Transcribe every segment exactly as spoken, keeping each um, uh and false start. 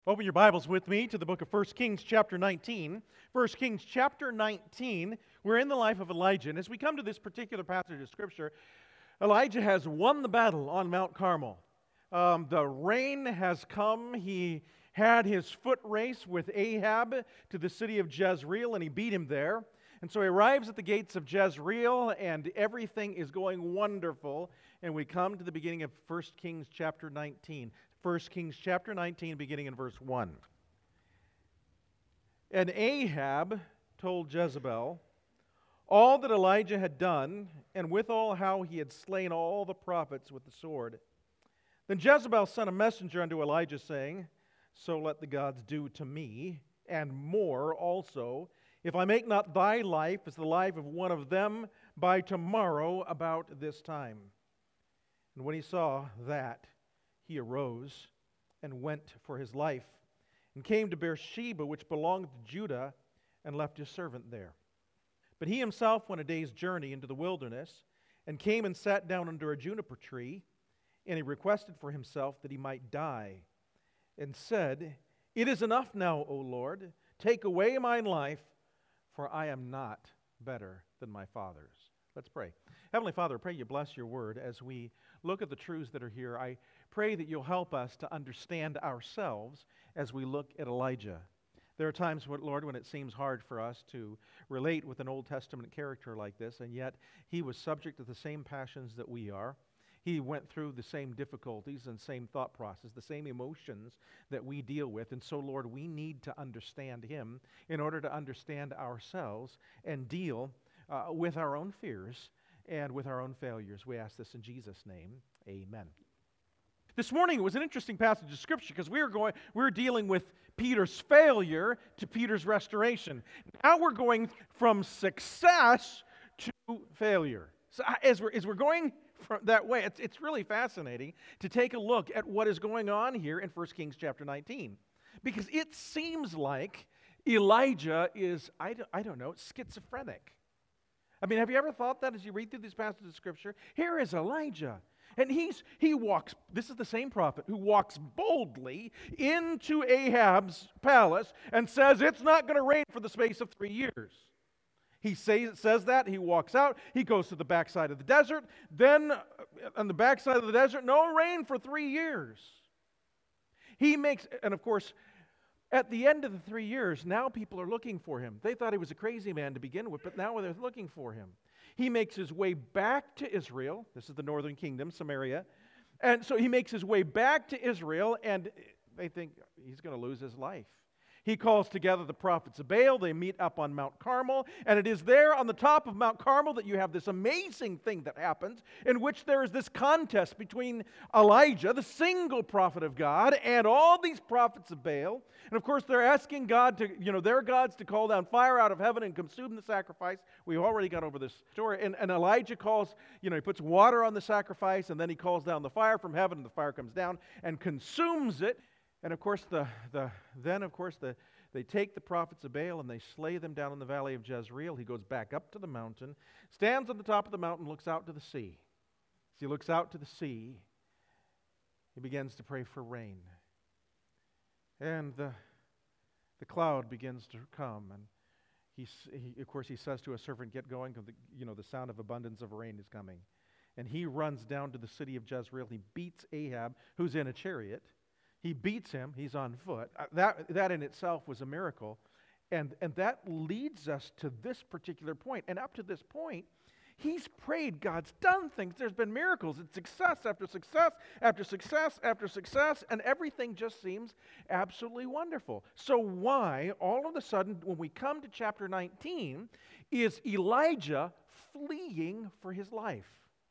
Open your Bibles with me to the book of First Kings chapter nineteen. First Kings chapter nineteen, we're in the life of Elijah. And as we come to this particular passage of Scripture, Elijah has won the battle on Mount Carmel. Um, the rain has come. He had his foot race with Ahab to the city of Jezreel, and he beat him there. And so he arrives at the gates of Jezreel, and everything is going wonderful. And we come to the beginning of First Kings chapter nineteen. First Kings chapter nineteen, beginning in verse one. And Ahab told Jezebel all that Elijah had done, and withal how he had slain all the prophets with the sword. Then Jezebel sent a messenger unto Elijah, saying, So let the gods do to me, and more also, if I make not thy life as the life of one of them by tomorrow about this time. And when he saw that, he arose and went for his life, and came to Beersheba, which belonged to Judah, and left his servant there. But he himself went a day's journey into the wilderness, and came and sat down under a juniper tree, and he requested for himself that he might die, and said, It is enough now, O Lord, take away mine life, for I am not better than my fathers. Let's pray. Heavenly Father, I pray you bless your word as we look at the truths that are here. I pray that you'll help us to understand ourselves as we look at Elijah. There are times, Lord, when it seems hard for us to relate with an Old Testament character like this, and yet he was subject to the same passions that we are. He went through the same difficulties and same thought process, the same emotions that we deal with. And so, Lord, we need to understand him in order to understand ourselves and deal uh, with our own fears and with our own failures. We ask this in Jesus' name. Amen. This morning it was an interesting passage of Scripture because we were going, we were dealing with Peter's failure to Peter's restoration. Now we're going from success to failure. So as we're as we're going from that way, it's it's really fascinating to take a look at what is going on here in First Kings chapter nineteen, because it seems like Elijah is I don't, I don't know schizophrenic. I mean, have you ever thought that as you read through these passages of Scripture? Here is Elijah. And he's he walks, this is the same prophet who walks boldly into Ahab's palace and says, it's not going to rain for the space of three years. He say, says that, he walks out, he goes to the backside of the desert, then on the backside of the desert, no rain for three years. He makes, and of course, at the end of the three years, now people are looking for him. They thought he was a crazy man to begin with, but now they're looking for him. He makes his way back to Israel. This is the northern kingdom, Samaria. And so he makes his way back to Israel, and they think he's going to lose his life. He calls together the prophets of Baal. They meet up on Mount Carmel, and it is there on the top of Mount Carmel that you have this amazing thing that happens, in which there is this contest between Elijah, the single prophet of God, and all these prophets of Baal. And of course, they're asking God to, you know, their gods to call down fire out of heaven and consume the sacrifice. We've already got over this story. And, and Elijah calls, you know, he puts water on the sacrifice, and then he calls down the fire from heaven, and the fire comes down and consumes it. And of course, the, the then of course the they take the prophets of Baal and they slay them down in the valley of Jezreel. He goes back up to the mountain, stands on the top of the mountain, looks out to the sea. As he looks out to the sea, he begins to pray for rain. And the the cloud begins to come, and he, he of course he says to a servant, "Get going, because the, you know the sound of abundance of rain is coming." And he runs down to the city of Jezreel. He beats Ahab, who's in a chariot. He beats him. He's on foot. Uh, that, that in itself was a miracle. And, and that leads us to this particular point. And up to this point, he's prayed. God's done things. There's been miracles. It's success after success after success after success. And everything just seems absolutely wonderful. So why, all of a sudden, when we come to chapter nineteen, is Elijah fleeing for his life?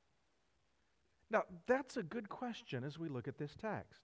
Now, that's a good question as we look at this text.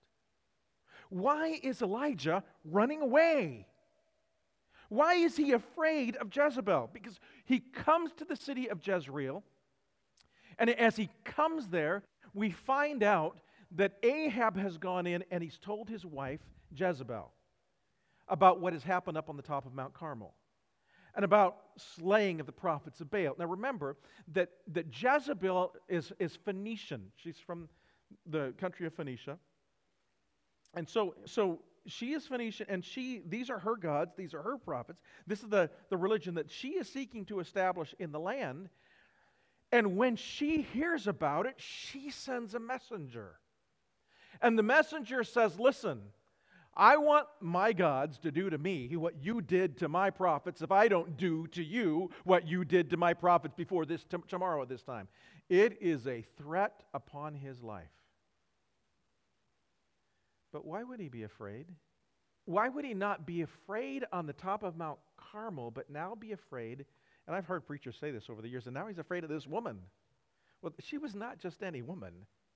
Why is Elijah running away? Why is he afraid of Jezebel? Because he comes to the city of Jezreel, and as he comes there, we find out that Ahab has gone in and he's told his wife, Jezebel, about what has happened up on the top of Mount Carmel and about slaying of the prophets of Baal. Now remember that, that Jezebel is, is Phoenician. She's from the country of Phoenicia. And so, so she is Phoenician, and she these are her gods, these are her prophets. This is the, the religion that she is seeking to establish in the land. And when she hears about it, she sends a messenger. And the messenger says, listen, I want my gods to do to me what you did to my prophets if I don't do to you what you did to my prophets before this t- tomorrow at this time. It is a threat upon his life. But why would he be afraid? Why would he not be afraid on the top of Mount Carmel, but now be afraid? And I've heard preachers say this over the years, and now he's afraid of this woman. Well, she was not just any woman.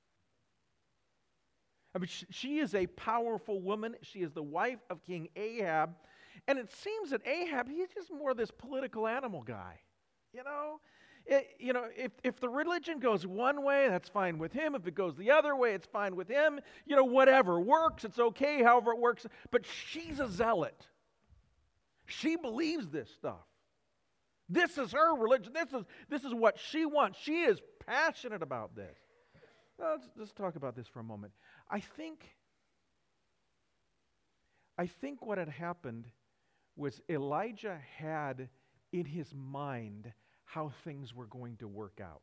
I mean, she, she is a powerful woman. She is the wife of King Ahab. And it seems that Ahab, he's just more this political animal guy. You know? It, you know, if, if the religion goes one way, that's fine with him. If it goes the other way, it's fine with him. You know, whatever works, it's okay, however it works. But she's a zealot. She believes this stuff. This is her religion. This is, this is what she wants. She is passionate about this. Well, let's, let's talk about this for a moment. I think, I think what had happened was Elijah had in his mind how things were going to work out.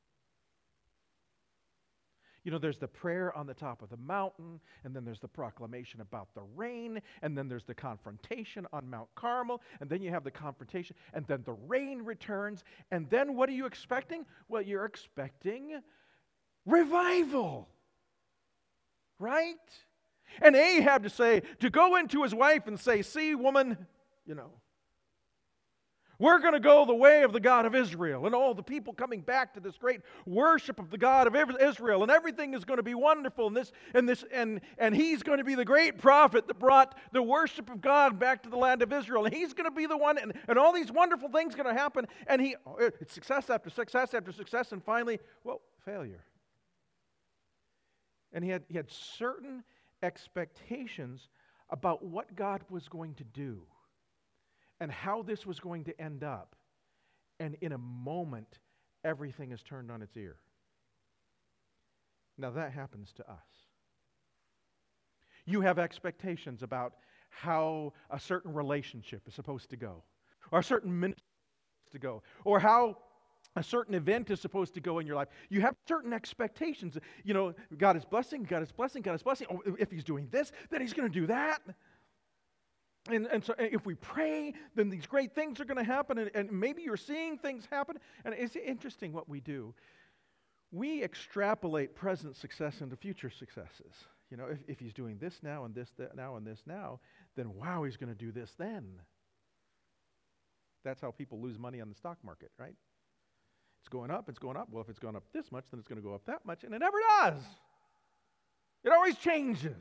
You know, there's the prayer on the top of the mountain, and then there's the proclamation about the rain, and then there's the confrontation on Mount Carmel, and then you have the confrontation, and then the rain returns, and then what are you expecting? Well, you're expecting revival, right? And Ahab to say, to go into his wife and say, see, woman, you know, we're going to go the way of the God of Israel, and all the people coming back to this great worship of the God of Israel, and everything is going to be wonderful, and this and this and and he's going to be the great prophet that brought the worship of God back to the land of Israel, and he's going to be the one, and, and all these wonderful things are going to happen, and he it's success after success after success, and finally, well, failure. And he had he had certain expectations about what God was going to do and how this was going to end up. And in a moment, everything is turned on its ear. Now that happens to us. You have expectations about how a certain relationship is supposed to go, or a certain ministry is supposed to go, or how a certain event is supposed to go in your life. You have certain expectations. You know, God is blessing, God is blessing, God is blessing. Oh, if he's doing this, then he's going to do that. And, and so if we pray, then these great things are going to happen, and, and maybe you're seeing things happen. And it's interesting what we do. We extrapolate present success into future successes. You know, if, if he's doing this now and this that now and this now, then wow, he's going to do this then. That's how people lose money on the stock market, right? It's going up, it's going up. Well, if it's going up this much, then it's going to go up that much, and it never does. It always changes.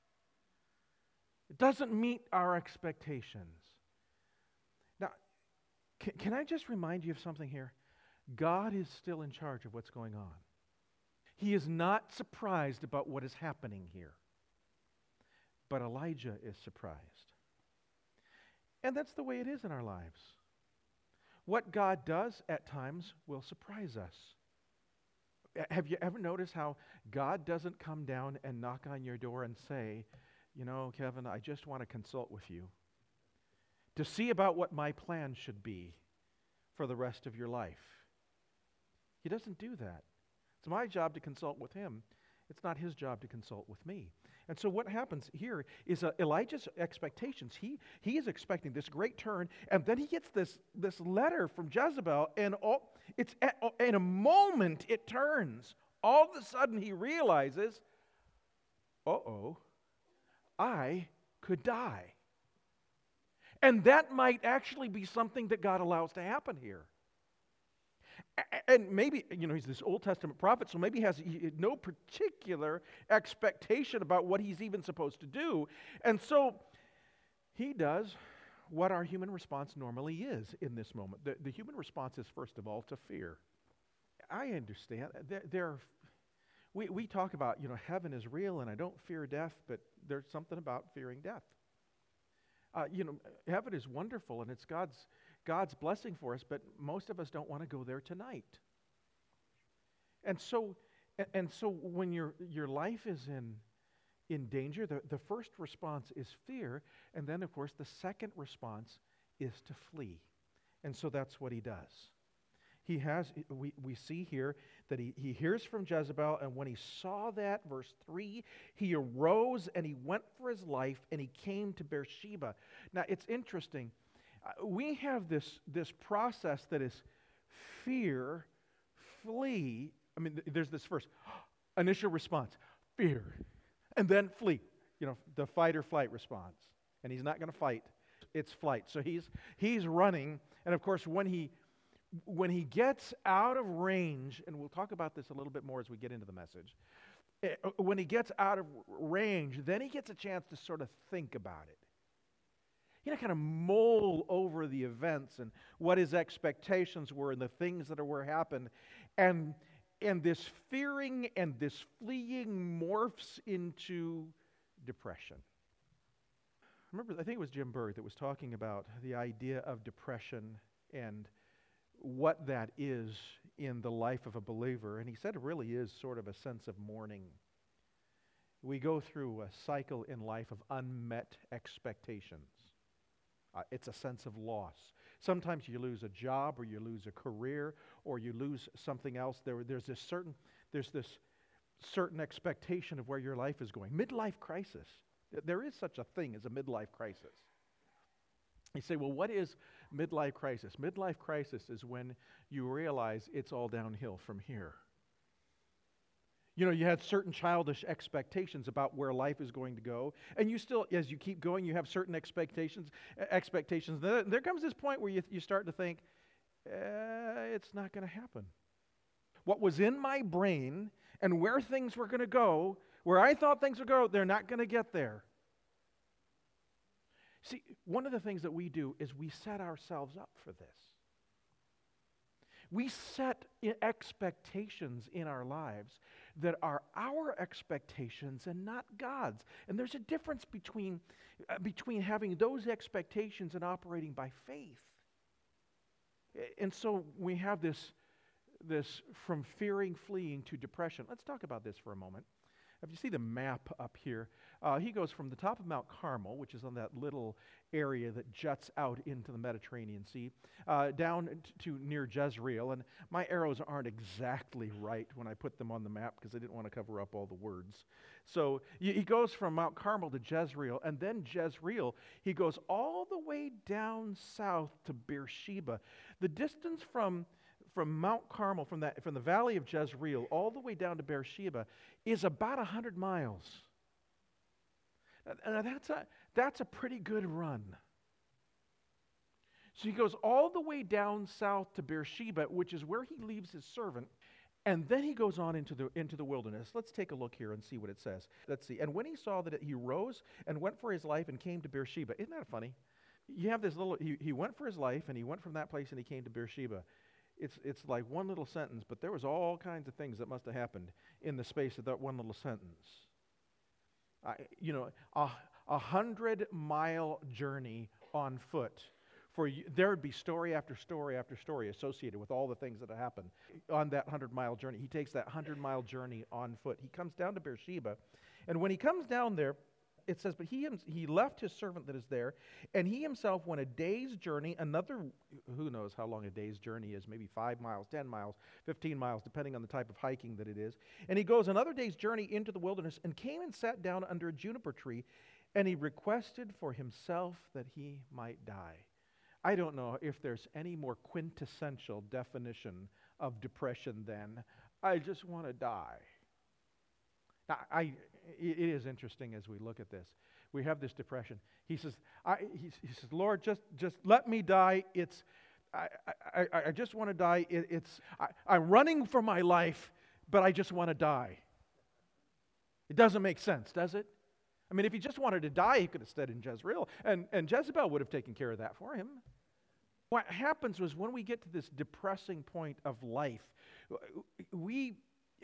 It doesn't meet our expectations. Now, can, can I just remind you of something here? God is still in charge of what's going on. He is not surprised about what is happening here. But Elijah is surprised. And that's the way it is in our lives. What God does at times will surprise us. Have you ever noticed how God doesn't come down and knock on your door and say, you know, Kevin, I just want to consult with you to see about what my plan should be for the rest of your life? He doesn't do that. It's my job to consult with him. It's not his job to consult with me. And so what happens here is uh, Elijah's expectations. He, he is expecting this great turn, and then he gets this, this letter from Jezebel, and all, it's at, in a moment it turns. All of a sudden he realizes, uh-oh, I could die. And that might actually be something that God allows to happen here. And maybe, you know, he's this Old Testament prophet, so maybe he has no particular expectation about what he's even supposed to do. And so he does what our human response normally is in this moment. The, the human response is, first of all, to fear. I understand. There, there are, we, we talk about, you know, heaven is real and I don't fear death, but there's something about fearing death. Uh, you know, heaven is wonderful and it's God's God's blessing for us, but most of us don't want to go there tonight. And so, and so when your your life is in in danger, the, the first response is fear, and then, of course, the second response is to flee. And so that's what he does. He has, we, we see here that he, he hears from Jezebel, and when he saw that, verse three, he arose and he went for his life, and he came to Beersheba. Now, it's interesting. Uh, we have this, this process that is fear, flee. I mean, th- there's this first initial response, fear, and then flee. You know, the fight or flight response. And he's not going to fight. It's flight. So he's he's running, and of course, when he when he gets out of range, and we'll talk about this a little bit more as we get into the message. eh, When he gets out of range, then he gets a chance to sort of think about it. You know, kind of mull over the events and what his expectations were and the things that were happened, and and this fearing and this fleeing morphs into depression. Remember, I think it was Jim Berg that was talking about the idea of depression and what that is in the life of a believer. And he said it really is sort of a sense of mourning. We go through a cycle in life of unmet expectations. Uh, it's a sense of loss. Sometimes you lose a job, or you lose a career, or you lose something else. There, there's this certain, there's this certain expectation of where your life is going. Midlife crisis. There is such a thing as a midlife crisis. You say, well, what is midlife crisis? Midlife crisis is when you realize it's all downhill from here. You know, you had certain childish expectations about where life is going to go, and you still, as you keep going, you have certain expectations. Expectations. There, there comes this point where you, you start to think, eh, it's not going to happen. What was in my brain and where things were going to go, where I thought things would go, they're not going to get there. See, one of the things that we do is we set ourselves up for this. We set expectations in our lives that are our expectations and not God's. And there's a difference between, uh, between having those expectations and operating by faith. And so we have this, this from fearing, fleeing to depression. Let's talk about this for a moment. If you see the map up here, uh, he goes from the top of Mount Carmel, which is on that little area that juts out into the Mediterranean Sea, uh, down t- to near Jezreel. And my arrows aren't exactly right when I put them on the map because I didn't want to cover up all the words. So y- he goes from Mount Carmel to Jezreel, and then Jezreel, he goes all the way down south to Beersheba. The distance from from Mount Carmel, from that from the valley of Jezreel, all the way down to Beersheba, is about a hundred miles. Now that's a that's a pretty good run. So he goes all the way down south to Beersheba, which is where he leaves his servant, and then he goes on into the into the wilderness. Let's take a look here and see what it says. Let's see. And when he saw that it, he rose and went for his life and came to Beersheba. Isn't that funny? You have this little. He, he went for his life and he went from that place and he came to Beersheba. It's it's like one little sentence, but there was all kinds of things that must have happened in the space of that one little sentence. I, you know, a, a hundred mile journey on foot. For you, there would be story after story after story associated with all the things that have happened on that hundred mile journey. He takes that hundred mile journey on foot. He comes down to Beersheba, and when he comes down there, it says, but he he left his servant that is there, and he himself went a day's journey, another, who knows how long a day's journey is, maybe five miles, ten miles, fifteen miles, depending on the type of hiking that it is. And he goes another day's journey into the wilderness and came and sat down under a juniper tree, and he requested for himself that he might die. I don't know if there's any more quintessential definition of depression than, I just want to die. Now, I, it is interesting as we look at this. We have this depression. He says, I, he, he says, Lord, just, just let me die. It's, I, I, I just want to die. It, it's, I, I'm running for my life, but I just want to die. It doesn't make sense, does it? I mean, if he just wanted to die, he could have stayed in Jezreel, and, and Jezebel would have taken care of that for him. What happens was when we get to this depressing point of life, we...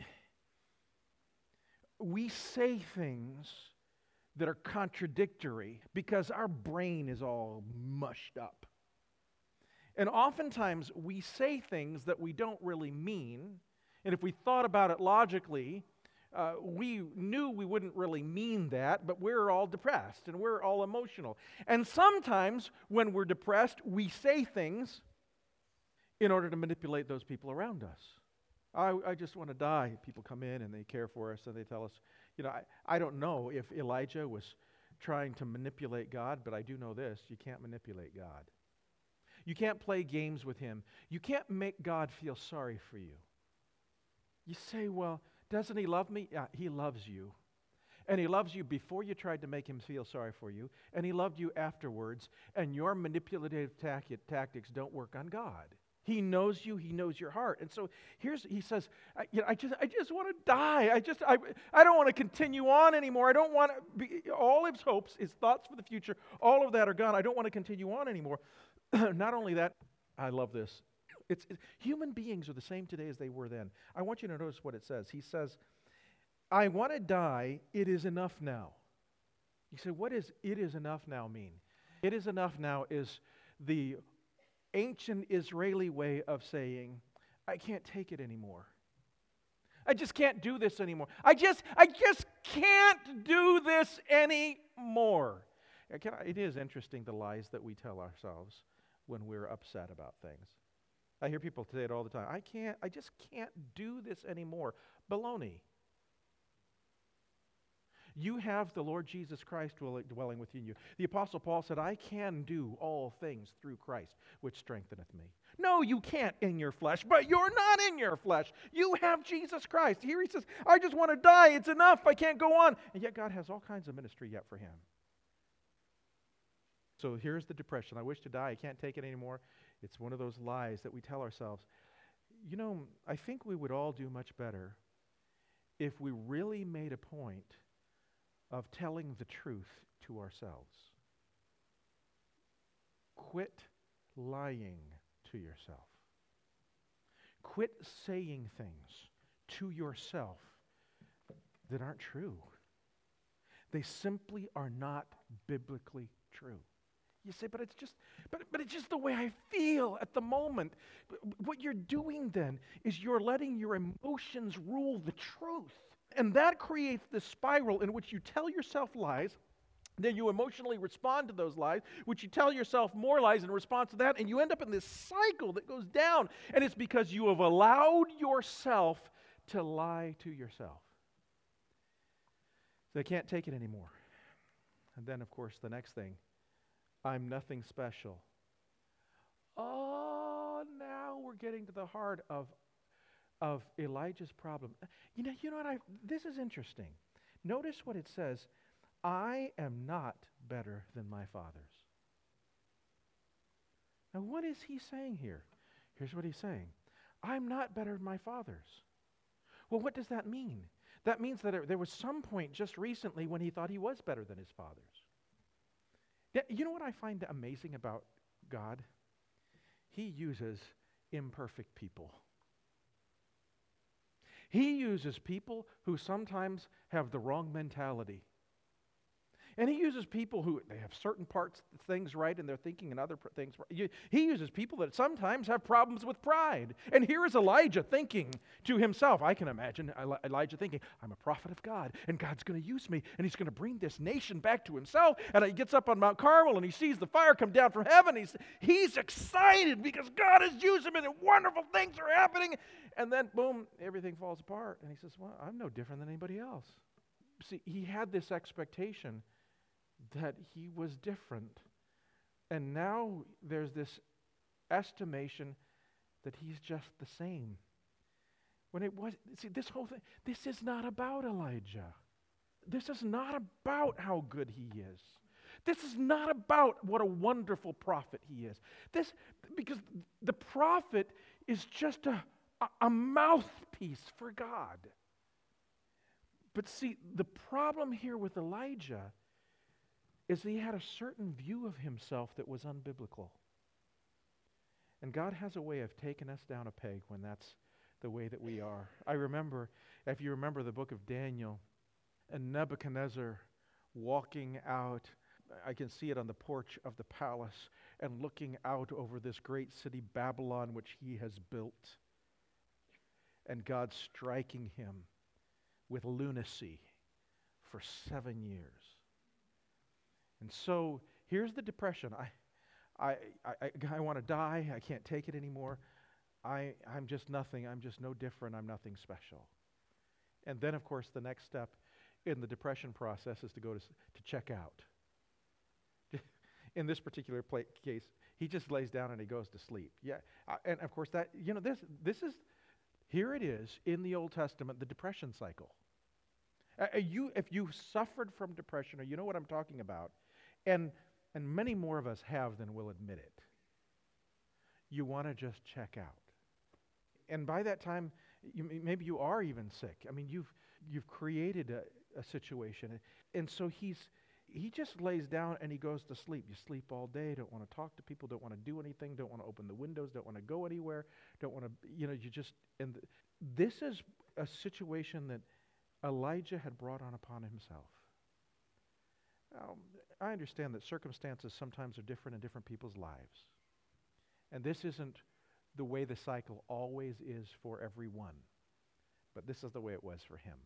we say things that are contradictory because our brain is all mushed up. And oftentimes we say things that we don't really mean, and if we thought about it logically, uh, we knew we wouldn't really mean that, but we're all depressed and we're all emotional. And sometimes when we're depressed, we say things in order to manipulate those people around us. I, I just want to die. People come in and they care for us and they tell us, you know, I, I don't know if Elijah was trying to manipulate God, but I do know this: you can't manipulate God. You can't play games with Him. You can't make God feel sorry for you. You say, well, doesn't He love me? Yeah, He loves you. And He loves you before you tried to make Him feel sorry for you, and He loved you afterwards, and your manipulative tac- tactics don't work on God. He knows you. He knows your heart. And so here's, he says, I, you know, I just I just want to die. I just, I, I don't want to continue on anymore. I don't want to be, all his hopes, his thoughts for the future, all of that are gone. I don't want to continue on anymore. Not only that, I love this. It's, it, human beings are the same today as they were then. I want you to notice what it says. He says, I want to die. It is enough now. You say, what does it is enough now mean? It is enough now is the ancient Israeli way of saying, I can't take it anymore. I just can't do this anymore. I just, I just can't do this anymore. It is interesting, the lies that we tell ourselves when we're upset about things. I hear people say it all the time. I can't, I just can't do this anymore. Baloney. You have the Lord Jesus Christ dwelling within you. The Apostle Paul said, I can do all things through Christ, which strengtheneth me. No, you can't in your flesh, but you're not in your flesh. You have Jesus Christ. Here he says, I just want to die. It's enough. I can't go on. And yet God has all kinds of ministry yet for him. So here's the depression. I wish to die. I can't take it anymore. It's one of those lies that we tell ourselves. You know, I think we would all do much better if we really made a point of telling the truth to ourselves. Quit lying to yourself. Quit saying things to yourself that aren't true. They simply are not biblically true. You say, but it's just, but, but it's just the way I feel at the moment. What you're doing then is you're letting your emotions rule the truth. And that creates this spiral in which you tell yourself lies, then you emotionally respond to those lies, which you tell yourself more lies in response to that, and you end up in this cycle that goes down. And it's because you have allowed yourself to lie to yourself. So they can't take it anymore. And then, of course, the next thing, I'm nothing special. Oh, now we're getting to the heart of of Elijah's problem. You know, you know what I, this is interesting. Notice what it says, I am not better than my fathers. Now what is he saying here? Here's what he's saying. I'm not better than my fathers. Well, what does that mean? That means that there was some point just recently when he thought he was better than his fathers. You know what I find amazing about God? He uses imperfect people. He uses people who sometimes have the wrong mentality. And he uses people who, they have certain parts, things right, and they're thinking and other things right. He uses people that sometimes have problems with pride. And here is Elijah thinking to himself, I can imagine Elijah thinking, I'm a prophet of God, and God's going to use me, and he's going to bring this nation back to himself. And he gets up on Mount Carmel, and he sees the fire come down from heaven. He's, he's excited because God has used him, and wonderful things are happening. And then, boom, everything falls apart. And he says, well, I'm no different than anybody else. See, he had this expectation that he was different. And now there's this estimation that he's just the same. When it was, see, this whole thing, this is not about Elijah. This is not about how good he is. This is not about what a wonderful prophet he is. This, because the prophet is just a, a, a mouthpiece for God. But see, the problem here with Elijah is he had a certain view of himself that was unbiblical. And God has a way of taking us down a peg when that's the way that we are. I remember, if you remember the book of Daniel, and Nebuchadnezzar walking out, I can see it on the porch of the palace, and looking out over this great city, Babylon, which he has built, and God striking him with lunacy for seven years. And so here's the depression. I, I, I, I, I want to die. I can't take it anymore. I, I'm just nothing. I'm just no different. I'm nothing special. And then, of course, the next step in the depression process is to go to, to check out. In this particular pla- case, he just lays down and he goes to sleep. Yeah, uh, and of course that, you know, this this is, here it is in the Old Testament, the depression cycle. Uh, you, if you suffered from depression, or you know what I'm talking about, and and many more of us have than will admit it, you want to just check out. And by that time, you, maybe you are even sick. I mean, you've you've created a, a situation, and so he's. He just lays down and he goes to sleep. You sleep all day, don't want to talk to people, don't want to do anything, don't want to open the windows, don't want to go anywhere, don't want to, you know, you just, and th- this is a situation that Elijah had brought on upon himself. Now, I understand that circumstances sometimes are different in different people's lives. And this isn't the way the cycle always is for everyone. But this is the way it was for him.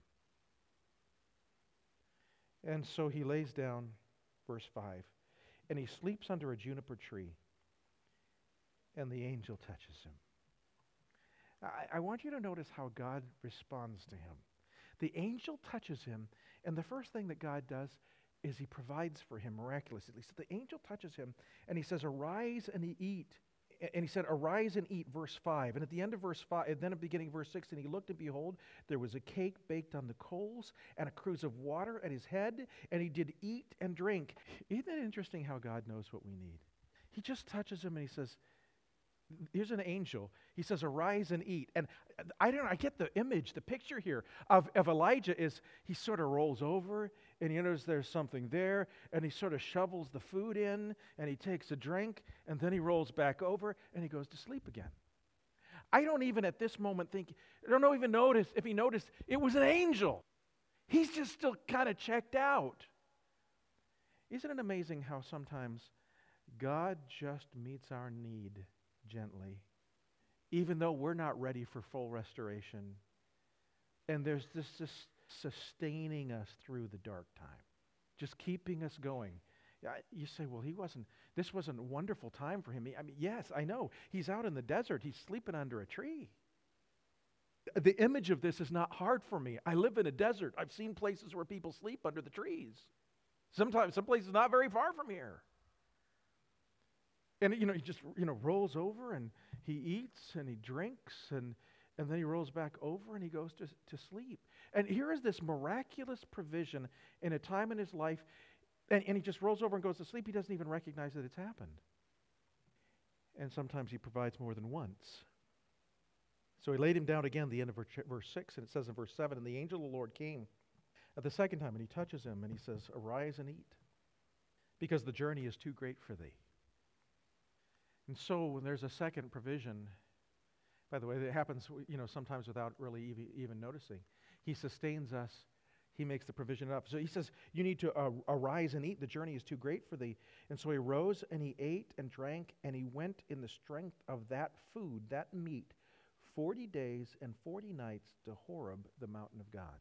And so he lays down, verse five, and he sleeps under a juniper tree, and the angel touches him. I, I want you to notice how God responds to him. The angel touches him, and the first thing that God does is he provides for him miraculously. So the angel touches him, and he says, arise and eat. And he said, arise and eat, verse five. And at the end of verse five, and then at the beginning of verse six, and he looked, and behold, there was a cake baked on the coals, and a cruse of water at his head, and he did eat and drink. Isn't it interesting how God knows what we need? He just touches him, and he says, here's an angel. He says, arise and eat. And I don't know, I get the image, the picture here of, of Elijah is he sort of rolls over and he knows there's something there, and he sort of shovels the food in, and he takes a drink, and then he rolls back over and he goes to sleep again. I don't even at this moment think, I don't even notice if he noticed it was an angel. He's just still kind of checked out. Isn't it amazing how sometimes God just meets our need gently, even though we're not ready for full restoration. And there's this, this sustaining us through the dark time, just keeping us going. You say, well, he wasn't, this wasn't a wonderful time for him. I mean, yes, I know. He's out in the desert. He's sleeping under a tree. The image of this is not hard for me. I live in a desert. I've seen places where people sleep under the trees. Sometimes, some places not very far from here. And, you know, he just, you know, rolls over and he eats and he drinks and, and then he rolls back over and he goes to, to sleep. And here is this miraculous provision in a time in his life, and, and he just rolls over and goes to sleep. He doesn't even recognize that it's happened. And sometimes he provides more than once. So he laid him down again, the end of verse six, and it says in verse seven, and the angel of the Lord came at the second time, and he touches him, and he says, arise and eat, because the journey is too great for thee. And so when there's a second provision, by the way, it happens, you know, sometimes without really even, even noticing. He sustains us. He makes the provision up. So he says, you need to uh, arise and eat. The journey is too great for thee. And so he rose and he ate and drank, and he went in the strength of that food, that meat, forty days and forty nights to Horeb, the mountain of God.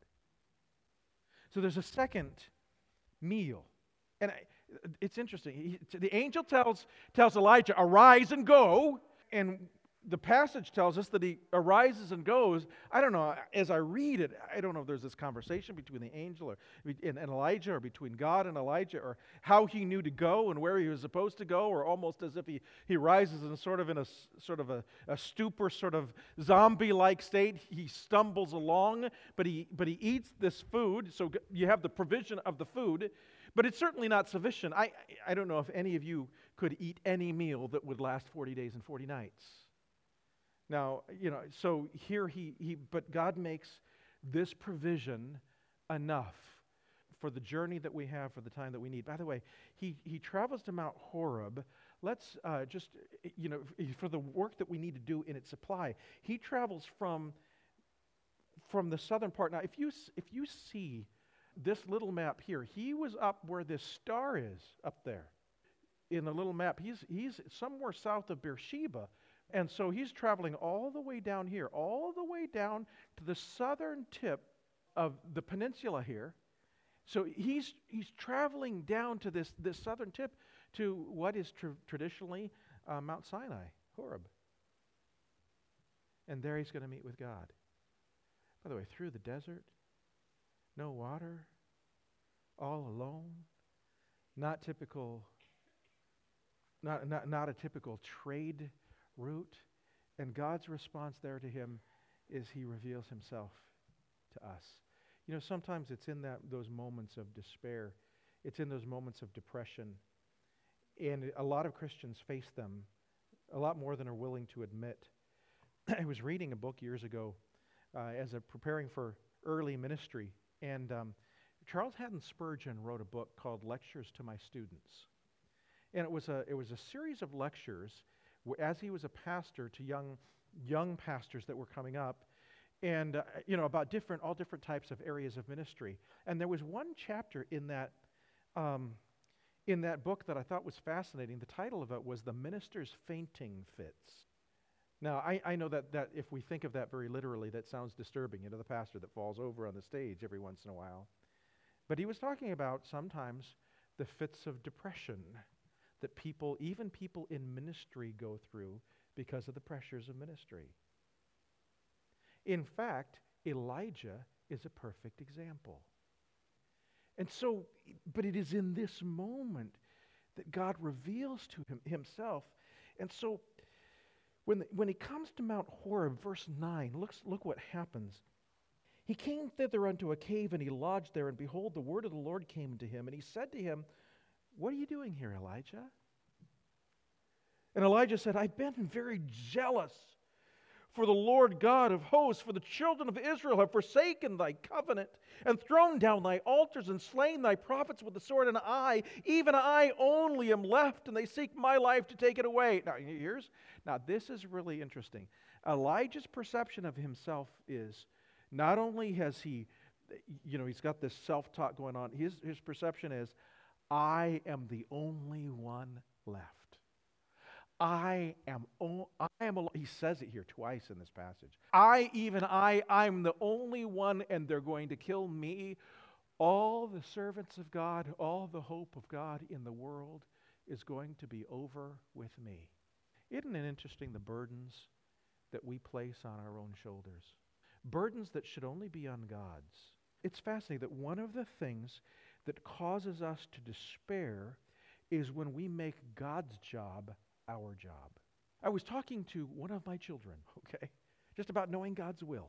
So there's a second meal. And I, it's interesting. He, the angel tells, tells Elijah, arise and go. And the passage tells us that he arises and goes. I don't know, as I read it, I don't know if there's this conversation between the angel or, and, and Elijah, or between God and Elijah, or how he knew to go and where he was supposed to go, or almost as if he, he rises in sort of in a sort of a, a stupor, sort of zombie-like state. He stumbles along, but he but he eats this food. So you have the provision of the food. But it's certainly not sufficient. I, I don't know if any of you could eat any meal that would last forty days and forty nights. Now, you know, so here he, he, but God makes this provision enough for the journey that we have, for the time that we need. By the way, he, he travels to Mount Horeb. Let's uh, just, you know, for the work that we need to do in its supply. He travels from, from the southern part. Now, if you, if you see this little map here, he was up where this star is up there in the little map. He's, he's somewhere south of Beersheba. And so he's traveling all the way down here, all the way down to the southern tip of the peninsula here. So he's he's traveling down to this, this southern tip to what is tr- traditionally uh, Mount Sinai, Horeb. And there he's going to meet with God. By the way, through the desert, no water, all alone, not typical, not, not, not a typical trade route. And God's response there to him is he reveals himself to us. You know, sometimes it's in that those moments of despair. It's in those moments of depression. And a lot of Christians face them a lot more than are willing to admit. I was reading a book years ago uh, as a preparing for early ministry, and um, Charles Haddon Spurgeon wrote a book called Lectures to My Students. And it was a it was a series of lectures wh- as he was a pastor to young young pastors that were coming up, and uh, you know, about different all different types of areas of ministry. And there was one chapter in that um, in that book that I thought was fascinating. The title of it was "The Minister's Fainting Fits." Now, I, I know that, that if we think of that very literally, that sounds disturbing, you know, the pastor that falls over on the stage every once in a while. But he was talking about sometimes the fits of depression that people, even people in ministry, go through because of the pressures of ministry. In fact, Elijah is a perfect example. And so, but it is in this moment that God reveals to him himself. And so, When, the, when he comes to Mount Horeb, verse nine, looks, look what happens. He came thither unto a cave, and he lodged there, and behold, the word of the Lord came to him, and he said to him, "What are you doing here, Elijah?" And Elijah said, "I've been very jealous for the Lord God of hosts, for the children of Israel have forsaken thy covenant, and thrown down thy altars, and slain thy prophets with the sword, and I, even I only am left, and they seek my life to take it away." Now, here's, now this is really interesting. Elijah's perception of himself is, not only has he, you know, he's got this self-talk going on, his, his perception is, I am the only one left. I am, o- I am, al- he says it here twice in this passage. I, even I, I'm the only one, and they're going to kill me. All the servants of God, all the hope of God in the world is going to be over with me. Isn't it interesting, the burdens that we place on our own shoulders? Burdens that should only be on God's. It's fascinating that one of the things that causes us to despair is when we make God's job our job. I was talking to one of my children, okay, just about knowing God's will.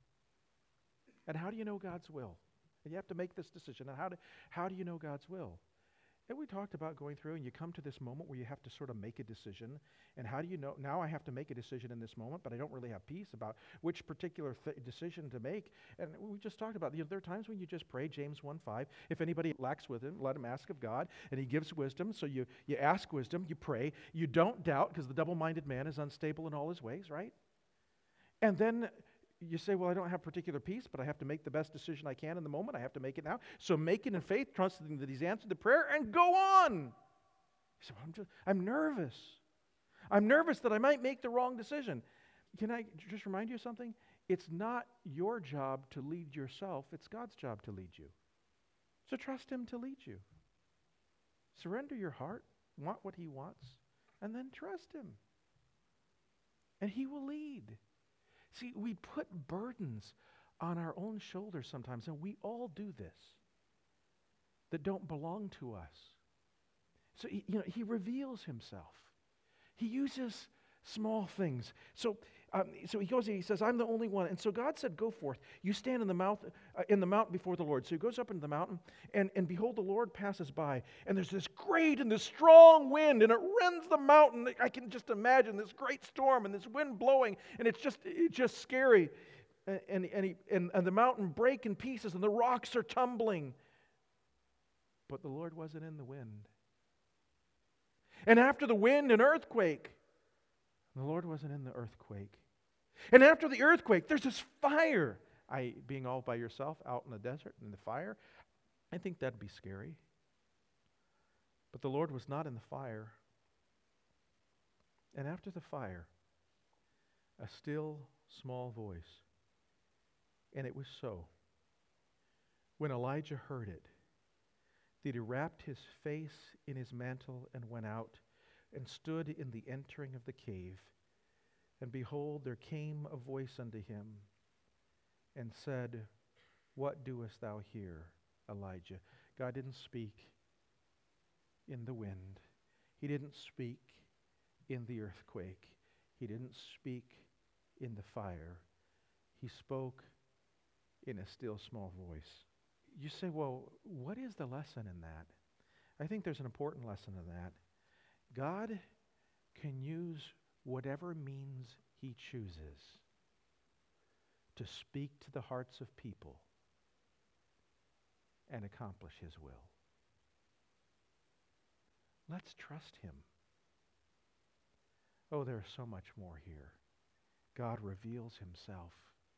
And how do you know God's will? And you have to make this decision. And how do, how do you know God's will? And we talked about going through, and you come to this moment where you have to sort of make a decision. And how do you know? Now I have to make a decision in this moment, but I don't really have peace about which particular th- decision to make. And we just talked about, you know, there are times when you just pray, James one five, if anybody lacks wisdom, let him ask of God, and he gives wisdom. So you, you ask wisdom, you pray, you don't doubt, because the double-minded man is unstable in all his ways, right? And then you say, well, I don't have particular peace, but I have to make the best decision I can in the moment. I have to make it now. So make it in faith, trusting that he's answered the prayer, and go on. You say, well, I'm, just, I'm nervous. I'm nervous that I might make the wrong decision. Can I just remind you of something? It's not your job to lead yourself. It's God's job to lead you. So trust him to lead you. Surrender your heart, want what he wants, and then trust him. And he will lead. See, we put burdens on our own shoulders sometimes, and we all do this, that don't belong to us. So, he, you know, he reveals himself. He uses small things. So, um, so he goes and he says, I'm the only one. And so God said, go forth. You stand in the mount, uh, in the mountain before the Lord. So he goes up into the mountain, and, and behold, the Lord passes by. And there's this great and this strong wind, and it rends the mountain. I can just imagine this great storm and this wind blowing, and it's just it's just scary. And, and, and, he, and, and the mountain break in pieces, and the rocks are tumbling. But the Lord wasn't in the wind. And after the wind, an earthquake. The Lord wasn't in the earthquake. And after the earthquake, there's this fire. I, being all by yourself out in the desert in the fire, I think that'd be scary. But the Lord was not in the fire. And after the fire, a still, small voice. And it was so. When Elijah heard it, that he wrapped his face in his mantle and went out and stood in the entering of the cave. And behold, there came a voice unto him and said, What doest thou here, Elijah? God didn't speak in the wind. He didn't speak in the earthquake. He didn't speak in the fire. He spoke in a still small voice. You say, well, what is the lesson in that? I think there's an important lesson in that. God can use whatever means he chooses to speak to the hearts of people and accomplish his will. Let's trust him. Oh, there's so much more here. God reveals himself.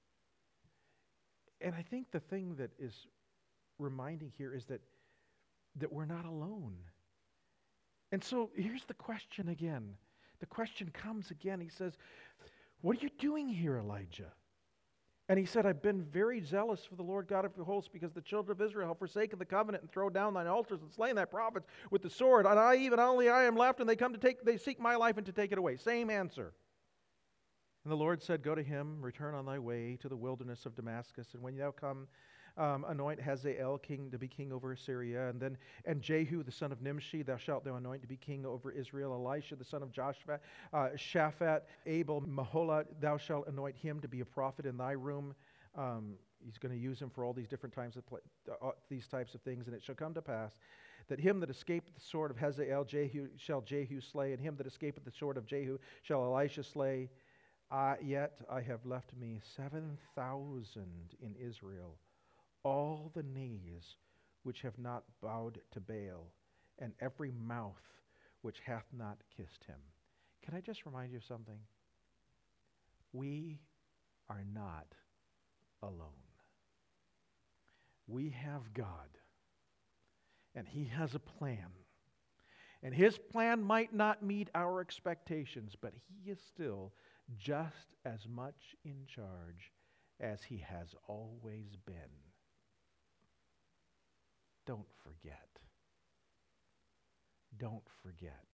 And I think the thing that is reminding here is that, that we're not alone. And so here's the question again. The question comes again. He says, what are you doing here, Elijah? And he said, I've been very zealous for the Lord God of hosts, because the children of Israel have forsaken the covenant and thrown down thine altars and slain thy prophets with the sword. And I, even only I am left, and they come to take, they seek my life and to take it away. Same answer. And the Lord said, Go to him, return on thy way to the wilderness of Damascus, and when thou come, um, anoint Hazael king to be king over Assyria, and then and Jehu the son of Nimshi thou shalt thou anoint to be king over Israel. Elisha the son of Joshua, uh, Shaphat, Abel, Mahola, thou shalt anoint him to be a prophet in thy room. Um, he's going to use him for all these different times of pla- uh, these types of things. And it shall come to pass that him that escapeth the sword of Hazael Jehu shall Jehu slay, and him that escapeth the sword of Jehu shall Elisha slay. Uh, yet I have left me seven thousand in Israel, all the knees which have not bowed to Baal, and every mouth which hath not kissed him. Can I just remind you of something? We are not alone. We have God, and he has a plan. And his plan might not meet our expectations, but he is still just as much in charge as he has always been. Don't forget. Don't forget.